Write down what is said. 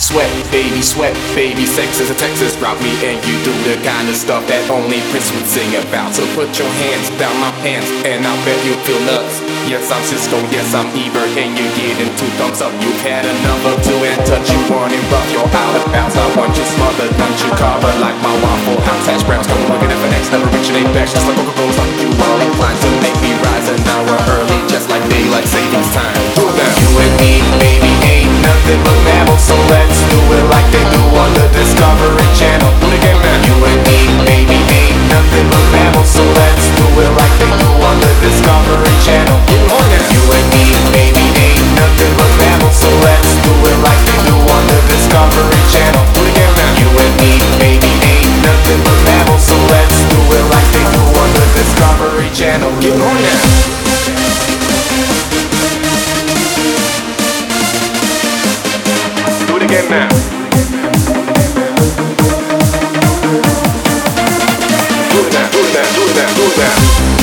Sweat, baby, sex is a Texas drop me and you do the kind of stuff that only Prince would sing about. So put your hands down my pants and I'll bet you'll feel nuts. Yes, I'm Cisco, yes, I'm Ebert, and you're getting two thumbs up. You've had enough of two and touch, you want it rough, you're out of bounds. I want you smothered, want you covered like my Waffle House hash browns. Come looking at the next, never reaching apex, just like Coca-Cola's like you all inclined to make me rise an hour early, just like daylight savings time. Do it now. You and me, baby, ain't nothing but mammals, so let's do it like they do on the Discovery Channel. Do it again now. You and me, baby, ain't nothing but mammals, so let's do it like they do on the Discovery Channel. Oh yeah. You and me, baby, ain't nothing but mammals, so let's do it like they do on the Discovery Channel. Do it again now. You and me, baby, ain't nothing but mammals, so let's do it like they do on the Discovery Channel. Get on now. Do it again now. Do it now, do it now, do it now, do it now.